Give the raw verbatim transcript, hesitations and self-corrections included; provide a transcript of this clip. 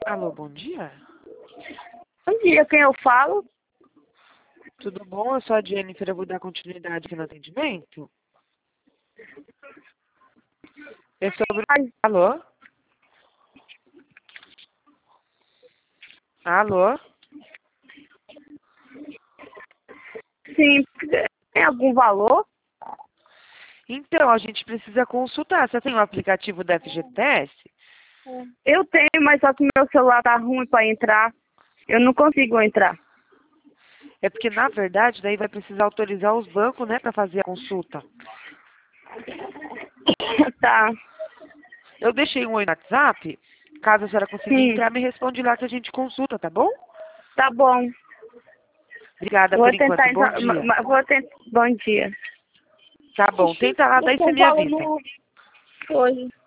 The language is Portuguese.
Alô, bom dia. Bom dia, quem eu falo? Tudo bom? Eu sou a Jennifer, eu vou dar continuidade aqui no atendimento. É sobre... Ai, Alô? Alô? sim, tem algum valor? Então, a gente precisa consultar. Você tem o aplicativo da F G T S? Eu tenho, mas só que meu celular tá ruim para entrar. Eu não consigo entrar. É porque, na verdade, daí vai precisar autorizar os bancos, né, para fazer a consulta. Tá, Eu deixei um oi no WhatsApp. Caso a senhora consiga sim, entrar, me responde lá que a gente consulta, tá bom? tá bom. Obrigada Vou por enquanto. tentar Bom entrar. ma- dia. ma- Vou tentar. Bom dia. Tá bom. Tenta lá, daí Você você me fala avisa. no hoje.